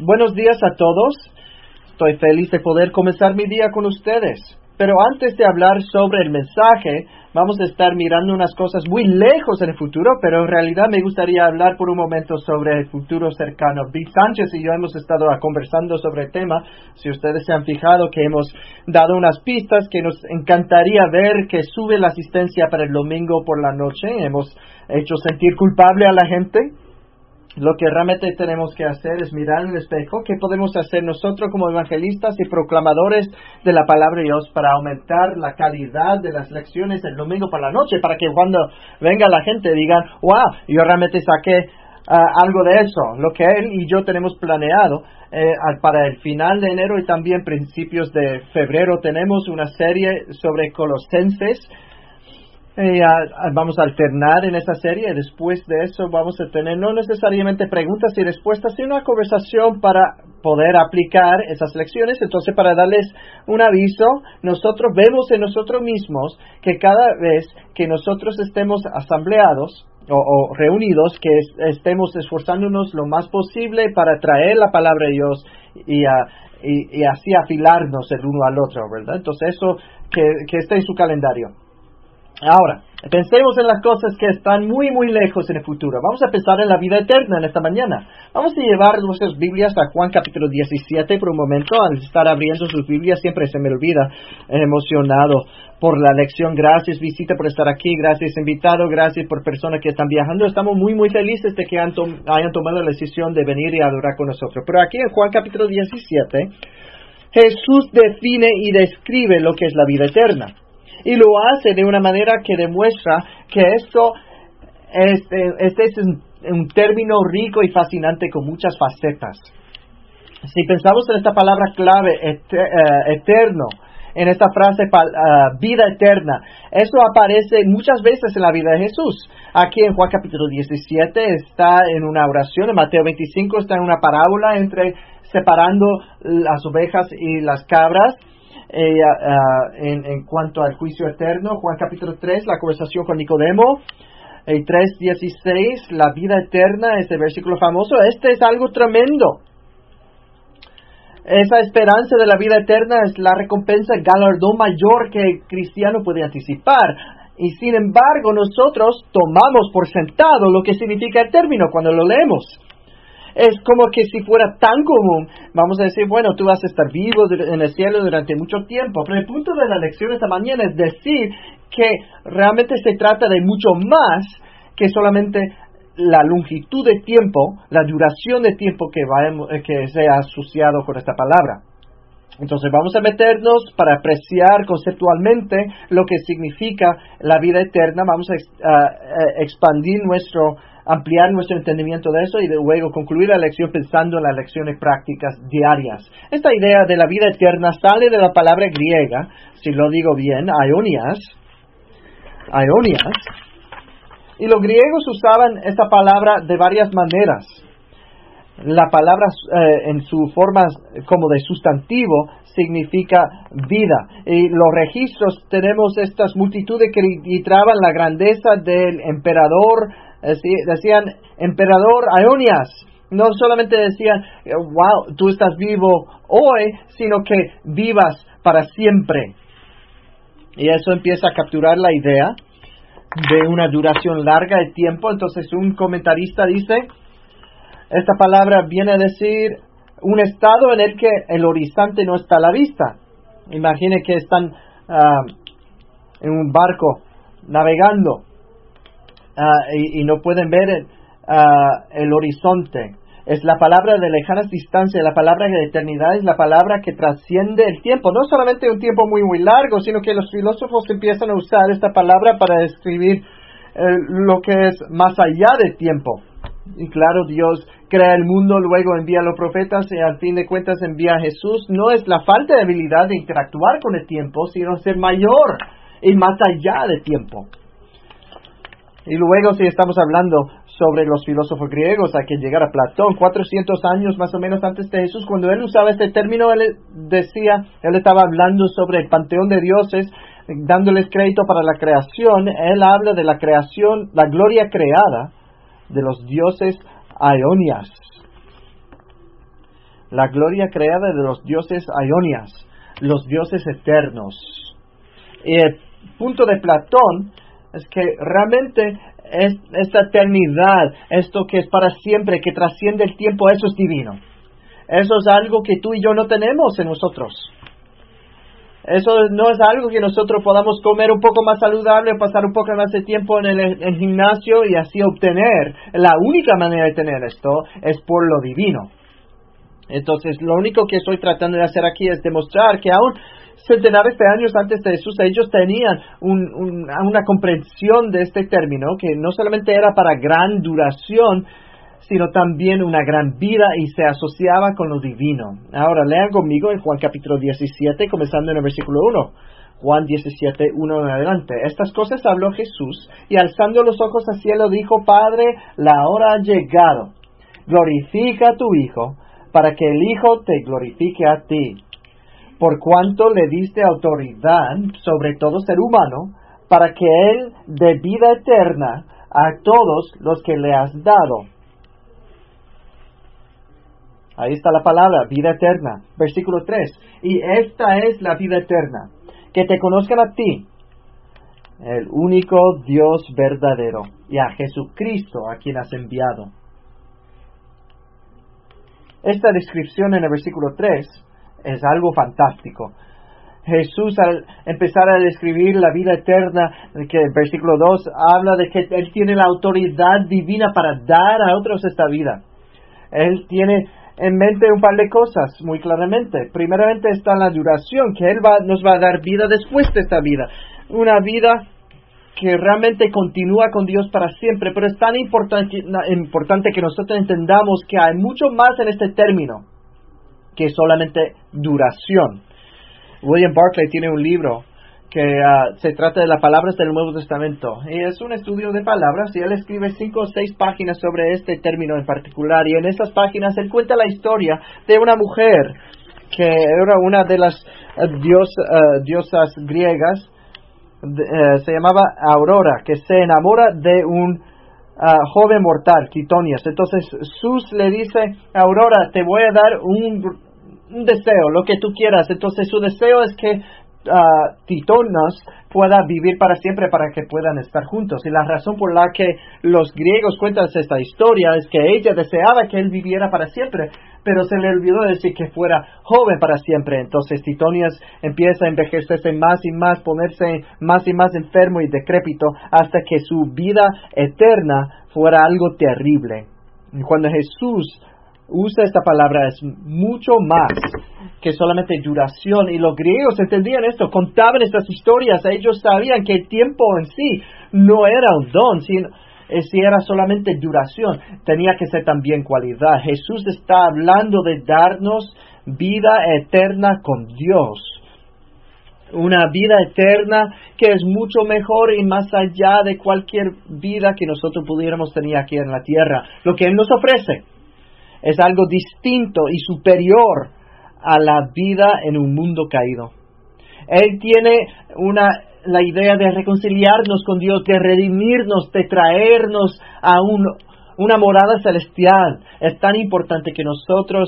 Buenos días a todos. Estoy feliz de poder comenzar mi día con ustedes. Pero antes de hablar sobre el mensaje, vamos a estar mirando unas cosas muy lejos en el futuro, pero en realidad me gustaría hablar por un momento sobre el futuro cercano. Bill Sánchez y yo hemos estado conversando sobre el tema. Si ustedes se han fijado que hemos dado unas pistas que nos encantaría ver que sube la asistencia para el domingo por la noche. Hemos hecho sentir culpable a la gente. Lo que realmente tenemos que hacer es mirar en el espejo. ¿Qué podemos hacer nosotros como evangelistas y proclamadores de la palabra de Dios para aumentar la calidad de las lecciones el domingo por la noche? Para que cuando venga la gente digan, wow, yo realmente saqué algo de eso. Lo que él y yo tenemos planeado para el final de enero y también principios de febrero tenemos una serie sobre Colosenses. Vamos a alternar en esta serie y después de eso vamos a tener no necesariamente preguntas y respuestas, sino una conversación para poder aplicar esas lecciones. Entonces, para darles un aviso, nosotros vemos en nosotros mismos que cada vez que nosotros estemos asambleados o reunidos, que estemos esforzándonos lo más posible para traer la palabra de Dios y así afilarnos el uno al otro, ¿verdad? Entonces, eso que esté en su calendario. Ahora, pensemos en las cosas que están muy, muy lejos en el futuro. Vamos a pensar en la vida eterna en esta mañana. Vamos a llevar nuestras Biblias a Juan capítulo 17 por un momento. Al estar abriendo sus Biblias siempre se me olvida, emocionado por la lección. Gracias, visita, por estar aquí. Gracias, invitado. Gracias por personas que están viajando. Estamos muy, muy felices de que hayan tomado la decisión de venir y adorar con nosotros. Pero aquí en Juan capítulo 17, Jesús define y describe lo que es la vida eterna. Y lo hace de una manera que demuestra que esto es un término rico y fascinante con muchas facetas. Si pensamos en esta palabra clave, eterno, en esta frase, vida eterna, eso aparece muchas veces en la vida de Jesús. Aquí en Juan capítulo 17 está en una oración, en Mateo 25 está en una parábola separando las ovejas y las cabras. En cuanto al juicio eterno, Juan capítulo 3, la conversación con Nicodemo, 3:16, la vida eterna, este versículo famoso. Este es algo tremendo. Esa esperanza de la vida eterna es la recompensa, el galardón mayor que el cristiano puede anticipar. Y sin embargo, nosotros tomamos por sentado lo que significa el término cuando lo leemos. Es como que si fuera tan común, vamos a decir, bueno, tú vas a estar vivo en el cielo durante mucho tiempo. Pero el punto de la lección esta mañana es decir que realmente se trata de mucho más que solamente la longitud de tiempo, la duración de tiempo que sea asociado con esta palabra. Entonces vamos a meternos para apreciar conceptualmente lo que significa la vida eterna. Vamos a ampliar nuestro entendimiento de eso y luego concluir la lección pensando en las lecciones prácticas diarias. Esta idea de la vida eterna sale de la palabra griega, si lo digo bien, aionias, y los griegos usaban esta palabra de varias maneras. La palabra en su forma como de sustantivo significa vida. Y los registros tenemos estas multitudes que registraban la grandeza del emperador. Decían emperador Aionias. No solamente decían wow, tú estás vivo hoy, sino que vivas para siempre. Y eso empieza a capturar la idea de una duración larga de tiempo. Entonces un comentarista dice, esta palabra viene a decir un estado en el que el horizonte no está a la vista. Imagine que están en un barco navegando y no pueden ver el horizonte. Es la palabra de lejanas distancias, la palabra de eternidad es la palabra que trasciende el tiempo. No solamente un tiempo muy, muy largo, sino que los filósofos empiezan a usar esta palabra para describir lo que es más allá del tiempo. Y claro, Dios crea el mundo, luego envía a los profetas y al fin de cuentas envía a Jesús. No es la falta de habilidad de interactuar con el tiempo, sino ser mayor y más allá del tiempo. Y luego, si estamos hablando sobre los filósofos griegos, hay que llegar a Platón, 400 años más o menos antes de Jesús. Cuando él usaba este término, él estaba hablando sobre el panteón de dioses, dándoles crédito para la creación. Él habla de la creación, la gloria creada de los dioses aionias. la gloria creada de los dioses aionias, los dioses eternos. Y el punto de Platón es que realmente esta eternidad, esto que es para siempre, que trasciende el tiempo, eso es divino. Eso es algo que tú y yo no tenemos en nosotros. Eso no es algo que nosotros podamos comer un poco más saludable, pasar un poco más de tiempo en el gimnasio y así obtener. La única manera de tener esto es por lo divino. Entonces, lo único que estoy tratando de hacer aquí es demostrar que aún centenares de años antes de Jesús, ellos tenían una comprensión de este término, que no solamente era para gran duración, sino también una gran vida y se asociaba con lo divino. Ahora, lean conmigo en Juan capítulo 17, comenzando en el versículo 1. Juan 17, 1 en adelante. Estas cosas habló Jesús, y alzando los ojos al cielo dijo: Padre, la hora ha llegado. Glorifica a tu Hijo, para que el Hijo te glorifique a ti. Por cuanto le diste autoridad sobre todo ser humano, para que Él dé vida eterna a todos los que le has dado. Ahí está la palabra, vida eterna. Versículo 3. Y esta es la vida eterna, que te conozcan a ti, el único Dios verdadero, y a Jesucristo, a quien has enviado. Esta descripción en el versículo 3 es algo fantástico. Jesús, al empezar a describir la vida eterna, que el versículo 2 habla de que Él tiene la autoridad divina para dar a otros esta vida. Él tiene en mente un par de cosas muy claramente. Primeramente está la duración, que Él nos va a dar vida después de esta vida. Una vida que realmente continúa con Dios para siempre, pero es tan importante que nosotros entendamos que hay mucho más en este término que solamente duración. William Barclay tiene un libro que se trata de las palabras del Nuevo Testamento, y es un estudio de palabras, y él escribe 5 o 6 páginas sobre este término en particular, y en esas páginas él cuenta la historia de una mujer que era una de las diosas griegas. Se llamaba Aurora, que se enamora de un joven mortal, Titonias. Entonces Zeus le dice: Aurora, te voy a dar un deseo, lo que tú quieras. Entonces su deseo es que Titonias pueda vivir para siempre, para que puedan estar juntos. Y la razón por la que los griegos cuentan esta historia es que ella deseaba que él viviera para siempre, pero se le olvidó decir que fuera joven para siempre. Entonces Titonias empieza a envejecerse más y más, ponerse más y más enfermo y decrépito, hasta que su vida eterna fuera algo terrible. Y cuando Jesús usa esta palabra, es mucho más que solamente duración. Y los griegos entendían esto, contaban estas historias. Ellos sabían que el tiempo en sí no era un don, sino si era solamente duración, tenía que ser también cualidad. Jesús está hablando de darnos vida eterna con Dios. Una vida eterna que es mucho mejor y más allá de cualquier vida que nosotros pudiéramos tener aquí en la tierra. Lo que Él nos ofrece es algo distinto y superior a la vida en un mundo caído. Él tiene la idea de reconciliarnos con Dios, de redimirnos, de traernos a una morada celestial. Es tan importante que nosotros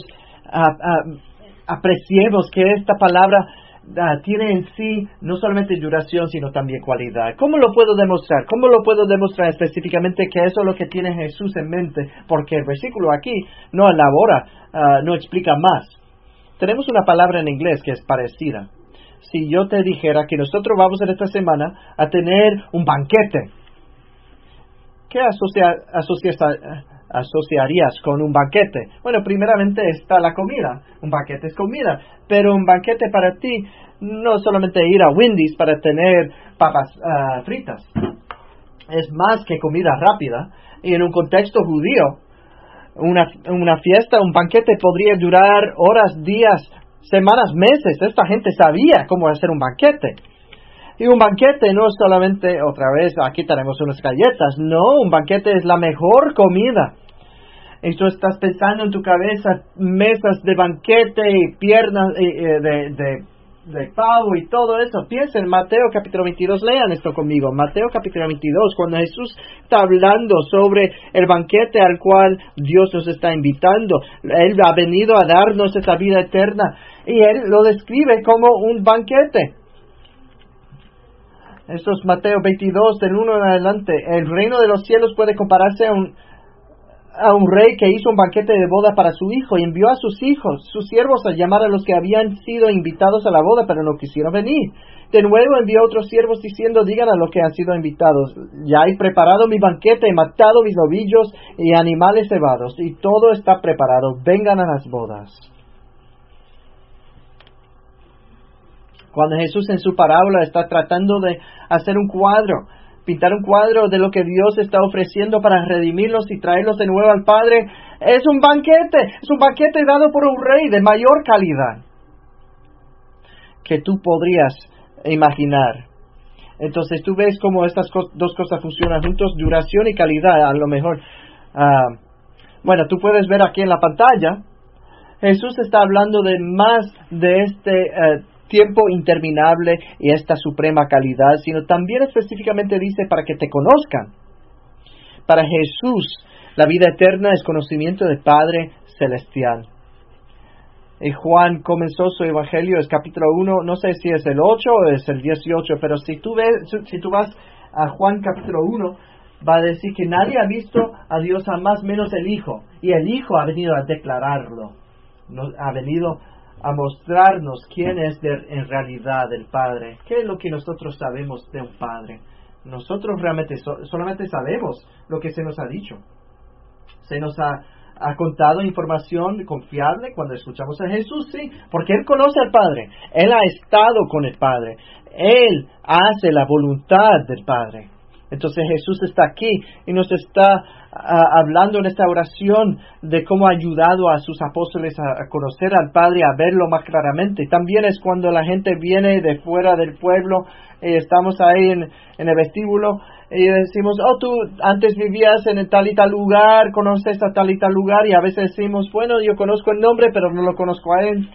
apreciemos que esta palabra tiene en sí no solamente duración, sino también cualidad. ¿Cómo lo puedo demostrar? ¿Cómo lo puedo demostrar específicamente que eso es lo que tiene Jesús en mente? Porque el versículo aquí no elabora, no explica más. Tenemos una palabra en inglés que es parecida. Si yo te dijera que nosotros vamos en esta semana a tener un banquete, ¿qué asociarías con un banquete? Bueno, primeramente está la comida. Un banquete es comida, pero un banquete para ti no es solamente ir a Wendy's para tener papas fritas. Es más que comida rápida. Y en un contexto judío, una fiesta, un banquete podría durar horas, días, semanas, meses. Esta gente sabía cómo hacer un banquete. Y un banquete no es solamente, otra vez, aquí tenemos unas galletas. No, un banquete es la mejor comida. Y tú estás pensando en tu cabeza mesas de banquete y piernas de pavo y todo eso. Piensen en Mateo capítulo 22, lean esto conmigo. Mateo capítulo 22, cuando Jesús está hablando sobre el banquete al cual Dios nos está invitando. Él ha venido a darnos esa vida eterna y Él lo describe como un banquete. Esto es Mateo 22, del 1 en adelante. El reino de los cielos puede compararse a un rey que hizo un banquete de boda para su hijo y envió a sus siervos, a llamar a los que habían sido invitados a la boda, pero no quisieron venir. De nuevo envió a otros siervos diciendo, digan a los que han sido invitados, ya he preparado mi banquete, he matado mis novillos y animales cebados, y todo está preparado, vengan a las bodas. Cuando Jesús en su parábola está tratando de hacer un cuadro, pintar un cuadro de lo que Dios está ofreciendo para redimirlos y traerlos de nuevo al Padre, es un banquete dado por un rey de mayor calidad que tú podrías imaginar. Entonces tú ves cómo estas dos cosas funcionan juntos, duración y calidad. A lo mejor, tú puedes ver aquí en la pantalla, Jesús está hablando de más de este tiempo interminable y esta suprema calidad, sino también específicamente dice para que te conozcan. Para Jesús, la vida eterna es conocimiento del Padre Celestial. Y Juan comenzó su evangelio, es capítulo 1, no sé si es el 8 o es el 18, pero si tú vas a Juan capítulo 1, va a decir que nadie ha visto a Dios jamás menos el Hijo, y el Hijo ha venido a declararlo, ha venido a mostrarnos quién es en realidad el Padre. ¿Qué es lo que nosotros sabemos de un Padre? Nosotros realmente solamente sabemos lo que se nos ha dicho. Se nos ha contado información confiable cuando escuchamos a Jesús, sí, porque Él conoce al Padre. Él ha estado con el Padre. Él hace la voluntad del Padre. Entonces Jesús está aquí y nos está hablando en esta oración de cómo ha ayudado a sus apóstoles a conocer al Padre, a verlo más claramente. También es cuando la gente viene de fuera del pueblo, estamos ahí en el vestíbulo y decimos, tú antes vivías en tal y tal lugar, conoces a tal y tal lugar, y a veces decimos, bueno, yo conozco el nombre, pero no lo conozco a él.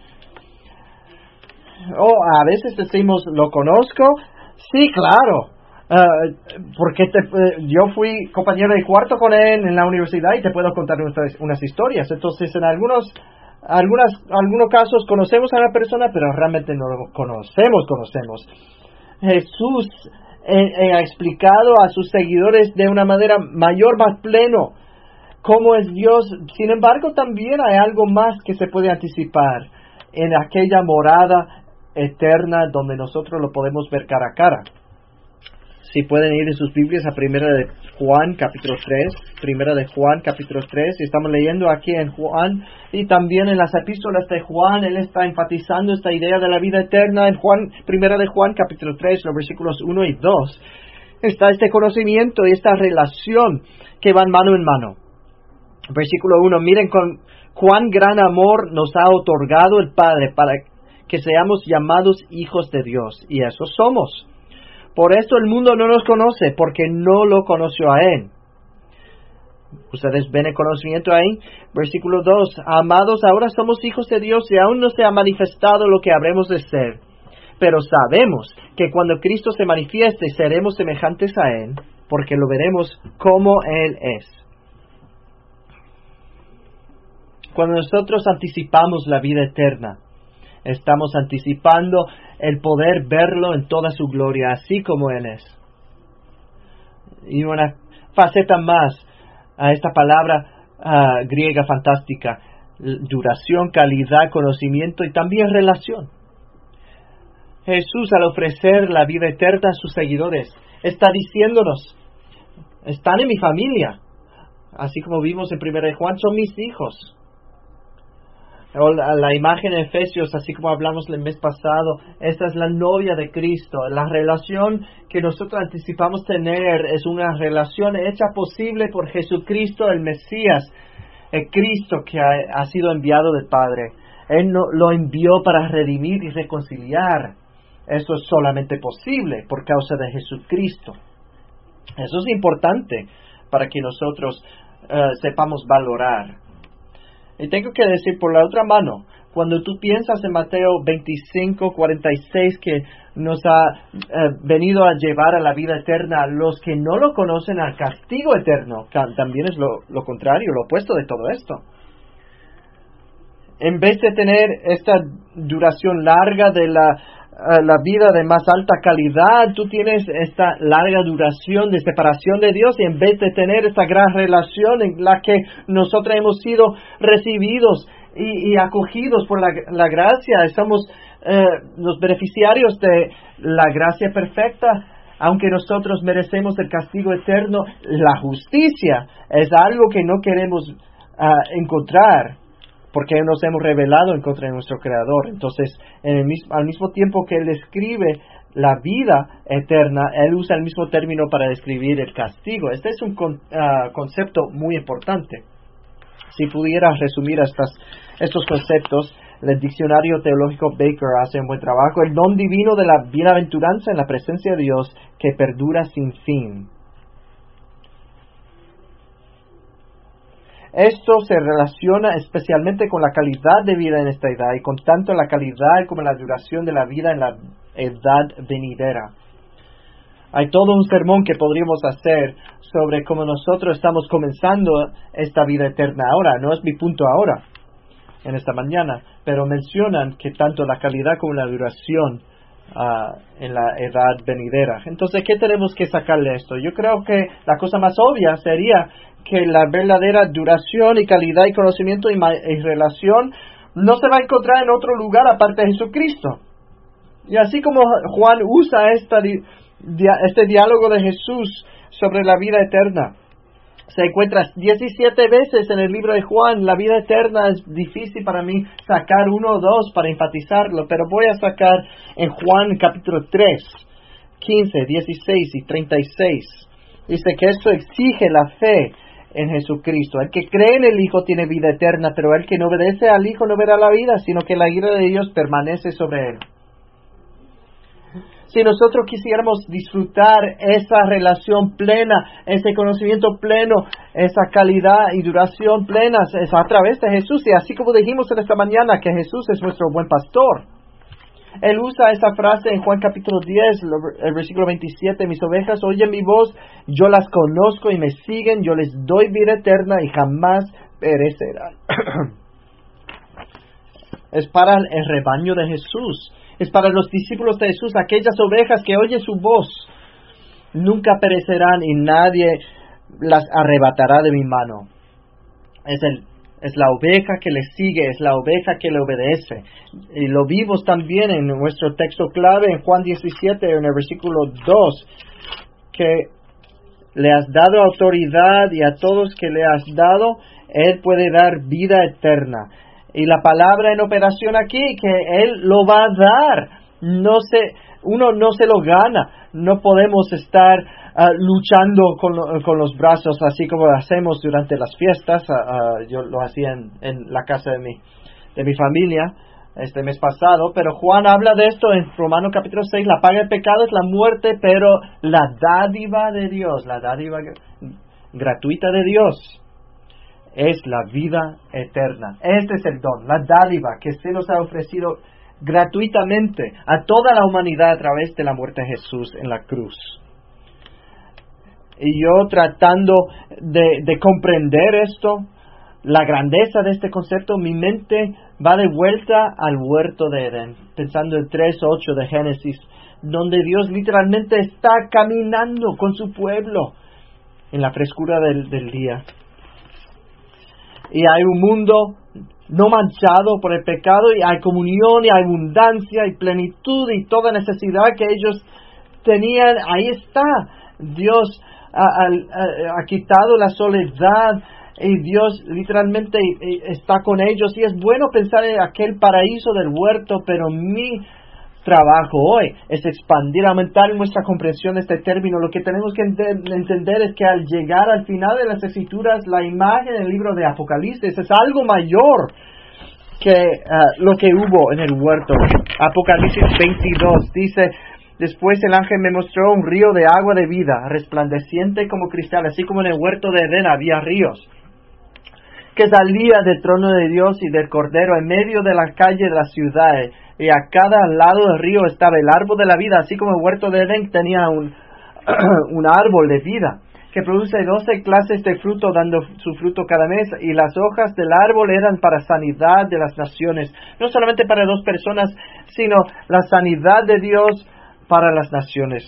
O a veces decimos, ¿lo conozco? Sí, claro. Porque yo fui compañero de cuarto con él en la universidad y te puedo contar unas historias. Entonces en algunos casos conocemos a la persona, pero realmente no lo conocemos. Jesús ha explicado a sus seguidores de una manera mayor, más pleno, cómo es Dios. Sin embargo, también hay algo más que se puede anticipar en aquella morada eterna donde nosotros lo podemos ver cara a cara. Si pueden ir en sus Biblias a Primera de Juan capítulo 3, y estamos leyendo aquí en Juan, y también en las epístolas de Juan, él está enfatizando esta idea de la vida eterna. En Primera de Juan capítulo 3, los versículos 1 y 2, está este conocimiento y esta relación que van mano en mano. Versículo 1, miren con cuán gran amor nos ha otorgado el Padre para que seamos llamados hijos de Dios, y eso somos. Por esto el mundo no nos conoce, porque no lo conoció a Él. Ustedes ven el conocimiento ahí. Versículo 2. Amados, ahora somos hijos de Dios y aún no se ha manifestado lo que habremos de ser. Pero sabemos que cuando Cristo se manifieste, seremos semejantes a Él, porque lo veremos como Él es. Cuando nosotros anticipamos la vida eterna, estamos anticipando el poder verlo en toda su gloria, así como Él es. Y una faceta más a esta palabra griega fantástica: duración, calidad, conocimiento y también relación. Jesús, al ofrecer la vida eterna a sus seguidores, está diciéndonos, están en mi familia, así como vimos en 1 Juan, son mis hijos. O la imagen de Efesios, así como hablamos el mes pasado, esta es la novia de Cristo. La relación que nosotros anticipamos tener es una relación hecha posible por Jesucristo, el Mesías, el Cristo que ha sido enviado del Padre. Él lo envió para redimir y reconciliar. Eso es solamente posible por causa de Jesucristo. Eso es importante para que nosotros sepamos valorar. Y tengo que decir por la otra mano, cuando tú piensas en Mateo 25:46, que nos ha venido a llevar a la vida eterna, los que no lo conocen al castigo eterno, también es lo contrario, lo opuesto de todo esto. En vez de tener esta duración larga de la vida de más alta calidad, tú tienes esta larga duración de separación de Dios, y en vez de tener esta gran relación en la que nosotros hemos sido recibidos y acogidos por la gracia, somos los beneficiarios de la gracia perfecta, aunque nosotros merecemos el castigo eterno, la justicia es algo que no queremos encontrar, porque nos hemos rebelado en contra de nuestro Creador. Entonces, al mismo tiempo que Él describe la vida eterna, Él usa el mismo término para describir el castigo. Este es un concepto muy importante. Si pudiera resumir estos conceptos, el diccionario teológico Baker hace un buen trabajo. El don divino de la bienaventuranza en la presencia de Dios que perdura sin fin. Esto se relaciona especialmente con la calidad de vida en esta edad, y con tanto la calidad como la duración de la vida en la edad venidera. Hay todo un sermón que podríamos hacer sobre cómo nosotros estamos comenzando esta vida eterna ahora. No es mi punto ahora, en esta mañana, pero mencionan que tanto la calidad como la duración en la edad venidera. Entonces, ¿qué tenemos que sacarle de esto? Yo creo que la cosa más obvia sería que la verdadera duración y calidad y conocimiento y relación no se va a encontrar en otro lugar aparte de Jesucristo. Y así como Juan usa este diálogo de Jesús sobre la vida eterna, se encuentra 17 veces en el libro de Juan. La vida eterna es difícil para mí sacar uno o dos para enfatizarlo, pero voy a sacar en Juan capítulo 3, 15, 16 y 36. Dice que esto exige la fe en Jesucristo. El que cree en el Hijo tiene vida eterna, pero el que no obedece al Hijo no verá la vida, sino que la ira de Dios permanece sobre él. Si nosotros quisiéramos disfrutar esa relación plena, ese conocimiento pleno, esa calidad y duración plenas, es a través de Jesús. Y así como dijimos en esta mañana que Jesús es nuestro buen pastor. Él usa esa frase en Juan capítulo 10, el versículo 27, mis ovejas oyen mi voz, yo las conozco y me siguen, yo les doy vida eterna y jamás perecerán. Es para el rebaño de Jesús. Es para los discípulos de Jesús, aquellas ovejas que oyen su voz. Nunca perecerán y nadie las arrebatará de mi mano. Es la oveja que le sigue, es la oveja que le obedece. Y lo vimos también en nuestro texto clave en Juan 17, en el versículo 2, que le has dado autoridad y a todos que le has dado, Él puede dar vida eterna. Y la palabra en operación aquí, que Él lo va a dar. Uno no se lo gana. No podemos estar luchando con los brazos así como lo hacemos durante las fiestas. Yo lo hacía en la casa de mi familia este mes pasado. Pero Juan habla de esto en Romanos capítulo 6. La paga del pecado es la muerte, pero la dádiva de Dios, la dádiva gratuita de Dios, es la vida eterna. Este es el don, la dádiva que se nos ha ofrecido gratuitamente a toda la humanidad a través de la muerte de Jesús en la cruz. Y yo tratando de comprender esto, la grandeza de este concepto, mi mente va de vuelta al huerto de Edén, pensando en 3:8 de Génesis, donde Dios literalmente está caminando con su pueblo en la frescura del día. Y hay un mundo no manchado por el pecado, y hay comunión, y hay abundancia, y plenitud, y toda necesidad que ellos tenían. Ahí está. Dios ha quitado la soledad, y Dios literalmente está con ellos. Y es bueno pensar en aquel paraíso del huerto, pero mi trabajo hoy es expandir, aumentar nuestra comprensión de este término. Lo que tenemos que entender es que al llegar al final de las Escrituras, la imagen del libro de Apocalipsis es algo mayor que lo que hubo en el huerto. Apocalipsis 22 dice: después el ángel me mostró un río de agua de vida, resplandeciente como cristal, así como en el huerto de Edén había ríos que salía del trono de Dios y del Cordero en medio de la calle de la ciudad, y a cada lado del río estaba el árbol de la vida, así como el huerto de Edén tenía un árbol de vida, que produce 12 clases de fruto, dando su fruto cada mes, y las hojas del árbol eran para sanidad de las naciones, no solamente para 2 personas, sino la sanidad de Dios para las naciones.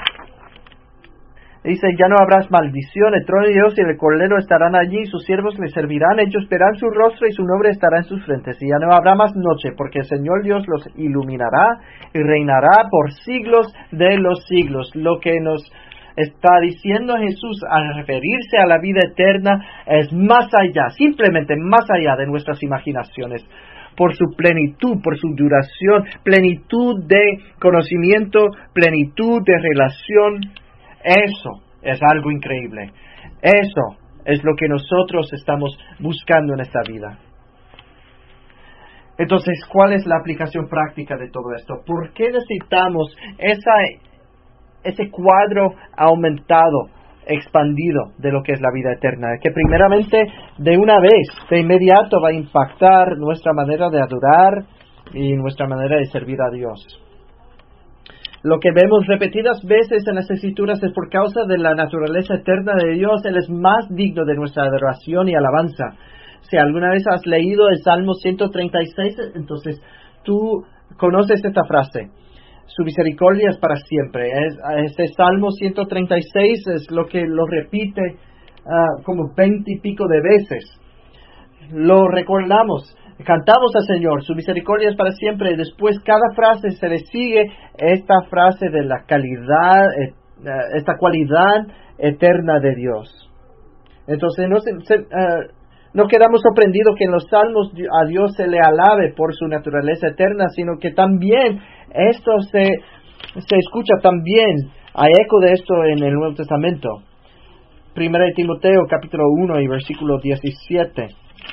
Dice, ya no habrá maldición, el trono de Dios y el Cordero estarán allí, sus siervos le servirán, ellos verán su rostro y su nombre estará en sus frentes, y ya no habrá más noche, porque el Señor Dios los iluminará y reinará por siglos de los siglos. Lo que nos está diciendo Jesús al referirse a la vida eterna es más allá, simplemente más allá de nuestras imaginaciones, por su plenitud, por su duración, plenitud de conocimiento, plenitud de relación. Eso es algo increíble. Eso es lo que nosotros estamos buscando en esta vida. Entonces, ¿cuál es la aplicación práctica de todo esto? ¿Por qué necesitamos ese cuadro aumentado, expandido de lo que es la vida eterna? Que primeramente, de una vez, de inmediato, va a impactar nuestra manera de adorar y nuestra manera de servir a Dios. Lo que vemos repetidas veces en las Escrituras es por causa de la naturaleza eterna de Dios. Él es más digno de nuestra adoración y alabanza. Si alguna vez has leído el Salmo 136, entonces tú conoces esta frase. Su misericordia es para siempre. Este Salmo 136 es lo que lo repite como 20 y pico de veces. Lo recordamos. Cantamos al Señor, su misericordia es para siempre. Después cada frase se le sigue esta frase de la calidad, esta cualidad eterna de Dios. Entonces no quedamos sorprendidos que en los salmos a Dios se le alabe por su naturaleza eterna, sino que también esto se escucha también, hay eco de esto en el Nuevo Testamento. 1 Timoteo capítulo 1 y versículo 17.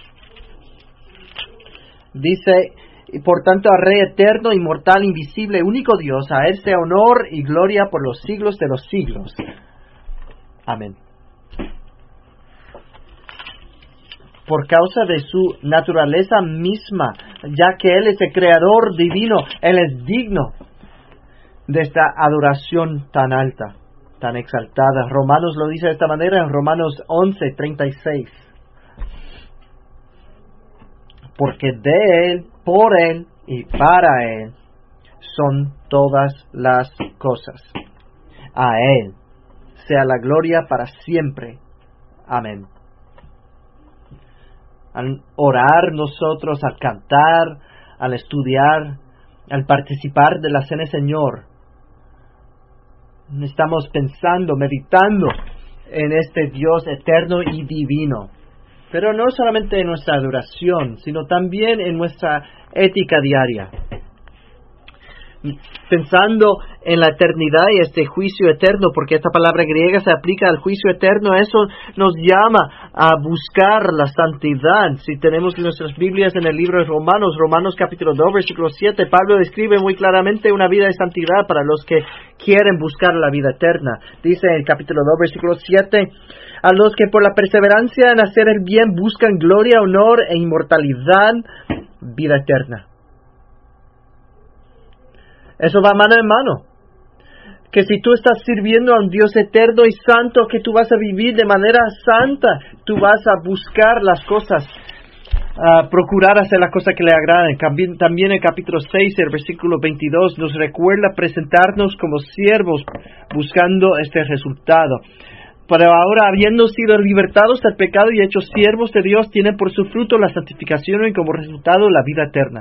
Dice, por tanto, al Rey eterno, inmortal, invisible, único Dios, a Él sea honor y gloria por los siglos de los siglos. Amén. Por causa de su naturaleza misma, ya que Él es el creador divino, Él es digno de esta adoración tan alta, tan exaltada. Romanos lo dice de esta manera en Romanos 11:36. Porque de Él, por Él y para Él son todas las cosas. A Él sea la gloria para siempre. Amén. Al orar nosotros, al cantar, al estudiar, al participar de la Cena del Señor, estamos pensando, meditando en este Dios eterno y divino. Pero no solamente en nuestra adoración, sino también en nuestra ética diaria. Pensando en la eternidad y este juicio eterno, porque esta palabra griega se aplica al juicio eterno, eso nos llama a buscar la santidad. Si tenemos nuestras Biblias en el libro de Romanos capítulo 2, versículo 7, Pablo describe muy claramente una vida de santidad para los que quieren buscar la vida eterna. Dice en el capítulo 2, versículo 7, a los que por la perseverancia en hacer el bien buscan gloria, honor e inmortalidad, vida eterna. Eso va mano en mano. Que si tú estás sirviendo a un Dios eterno y santo, que tú vas a vivir de manera santa, tú vas a buscar las cosas, procurar hacer las cosas que le agraden. También el capítulo 6, el versículo 22, nos recuerda presentarnos como siervos buscando este resultado. Pero ahora, habiendo sido libertados del pecado y hechos siervos de Dios, tienen por su fruto la santificación y como resultado la vida eterna.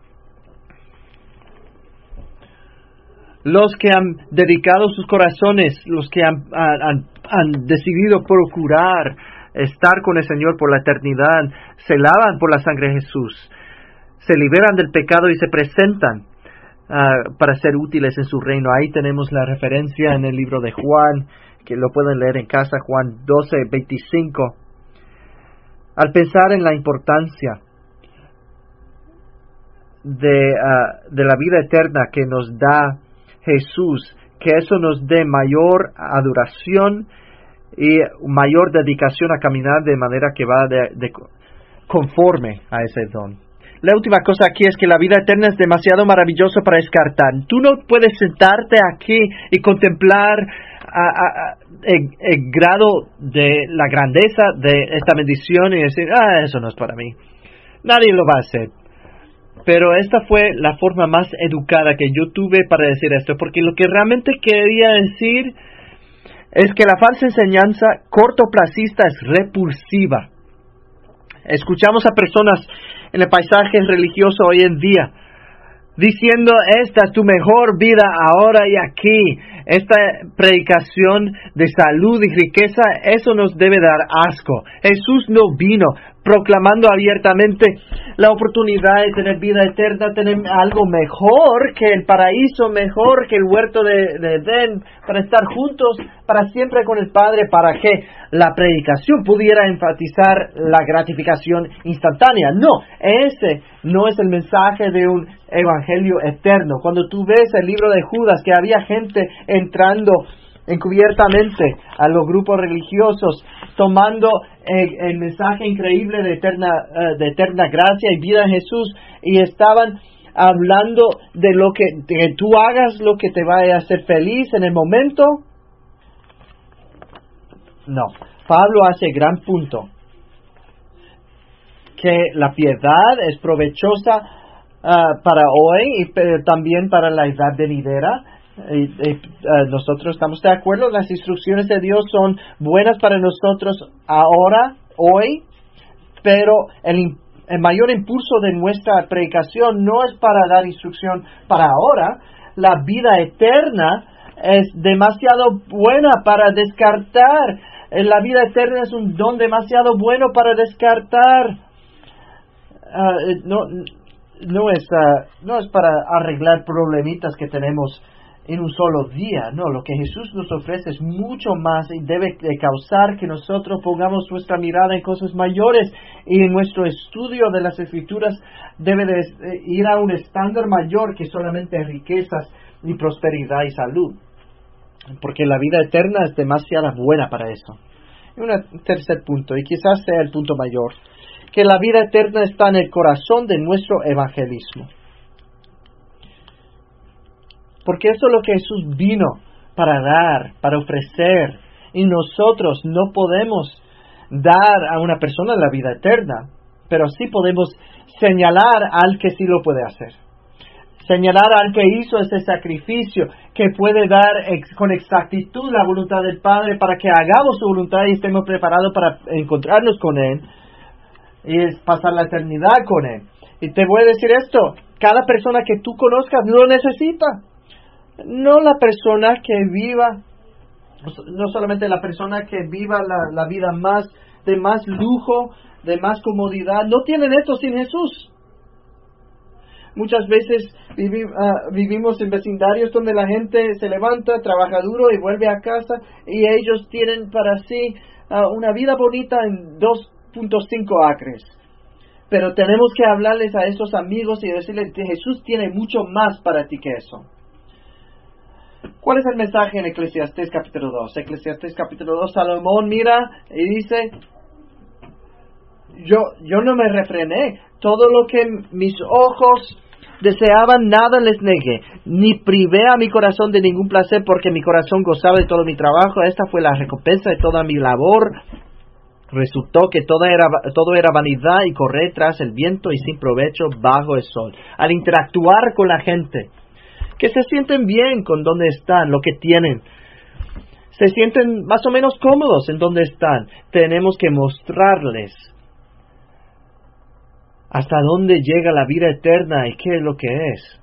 Los que han dedicado sus corazones, los que han decidido procurar estar con el Señor por la eternidad, se lavan por la sangre de Jesús, se liberan del pecado y se presentan para ser útiles en su reino. Ahí tenemos la referencia en el libro de Juan, que lo pueden leer en casa, Juan 12:25. Al pensar en la importancia de la vida eterna que nos da Jesús, que eso nos dé mayor adoración y mayor dedicación a caminar de manera que va conforme a ese don. La última cosa aquí es que la vida eterna es demasiado maravillosa para descartar. Tú no puedes sentarte aquí y contemplar el grado de la grandeza de esta bendición y decir, eso no es para mí. Nadie lo va a hacer. Pero esta fue la forma más educada que yo tuve para decir esto, porque lo que realmente quería decir es que la falsa enseñanza cortoplacista es repulsiva. Escuchamos a personas en el paisaje religioso hoy en día diciendo, esta es tu mejor vida ahora y aquí. Esta predicación de salud y riqueza, eso nos debe dar asco. Jesús no vino proclamando abiertamente la oportunidad de tener vida eterna, tener algo mejor que el paraíso, mejor que el huerto de Edén, para estar juntos para siempre con el Padre, para que la predicación pudiera enfatizar la gratificación instantánea. No, ese no es el mensaje de un evangelio eterno. Cuando tú ves el libro de Judas, que había gente entrando encubiertamente a los grupos religiosos, tomando el mensaje increíble de eterna gracia y vida en Jesús, y estaban hablando de lo que tú hagas, lo que te vaya a hacer feliz en el momento. No, Pablo hace gran punto que la piedad es provechosa para hoy y también para la edad venidera. Nosotros estamos de acuerdo, las instrucciones de Dios son buenas para nosotros ahora, hoy, pero el mayor impulso de nuestra predicación no es para dar instrucción para ahora. La vida eterna es demasiado buena para descartar. La vida eterna es un don demasiado bueno para descartar. No es para arreglar problemitas que tenemos en un solo día. No, lo que Jesús nos ofrece es mucho más y debe de causar que nosotros pongamos nuestra mirada en cosas mayores, y en nuestro estudio de las Escrituras debe de ir a un estándar mayor que solamente riquezas y prosperidad y salud, porque la vida eterna es demasiado buena para eso. Y un tercer punto, y quizás sea el punto mayor, que la vida eterna está en el corazón de nuestro evangelismo. Porque eso es lo que Jesús vino para dar, para ofrecer. Y nosotros no podemos dar a una persona la vida eterna, pero sí podemos señalar al que sí lo puede hacer. Señalar al que hizo ese sacrificio, que puede dar con exactitud la voluntad del Padre para que hagamos su voluntad y estemos preparados para encontrarnos con Él y es pasar la eternidad con Él. Y te voy a decir esto, cada persona que tú conozcas lo necesita. No la persona que viva, no solamente la persona que viva la vida de más lujo, de más comodidad, no tienen esto sin Jesús. Muchas veces vivimos en vecindarios donde la gente se levanta, trabaja duro y vuelve a casa, y ellos tienen para sí una vida bonita en 2.5 acres. Pero tenemos que hablarles a esos amigos y decirles que Jesús tiene mucho más para ti que eso. ¿Cuál es el mensaje en Eclesiastés capítulo 2? Eclesiastés capítulo 2, Salomón mira y dice, yo no me refrené, todo lo que mis ojos deseaban nada les negué, ni privé a mi corazón de ningún placer, porque mi corazón gozaba de todo mi trabajo. Esta fue la recompensa de toda mi labor. Resultó que todo era vanidad y correr tras el viento y sin provecho bajo el sol. Al interactuar con la gente, que se sienten bien con donde están, lo que tienen, se sienten más o menos cómodos en donde están, tenemos que mostrarles hasta dónde llega la vida eterna y qué es lo que es.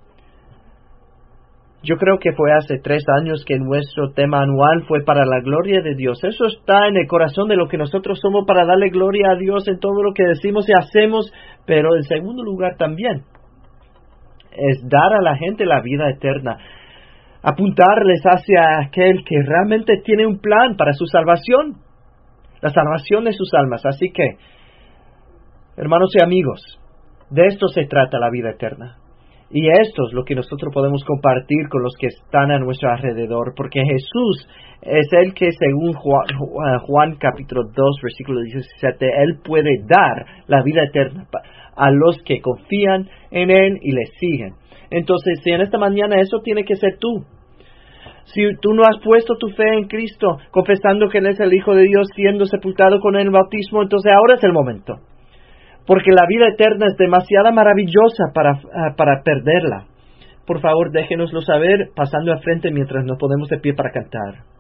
Yo creo que fue hace 3 años que nuestro tema anual fue para la gloria de Dios. Eso está en el corazón de lo que nosotros somos, para darle gloria a Dios en todo lo que decimos y hacemos, pero en segundo lugar también es dar a la gente la vida eterna, apuntarles hacia aquel que realmente tiene un plan para su salvación, la salvación de sus almas. Así que, hermanos y amigos, de esto se trata la vida eterna. Y esto es lo que nosotros podemos compartir con los que están a nuestro alrededor, porque Jesús es el que, según Juan capítulo 2, versículo 17, Él puede dar la vida eterna a los que confían en Él y le siguen. Entonces, si en esta mañana eso tiene que ser tú. Si tú no has puesto tu fe en Cristo, confesando que Él es el Hijo de Dios, siendo sepultado con el bautismo, entonces ahora es el momento. Porque la vida eterna es demasiado maravillosa para perderla. Por favor, déjenoslo saber pasando al frente mientras nos ponemos de pie para cantar.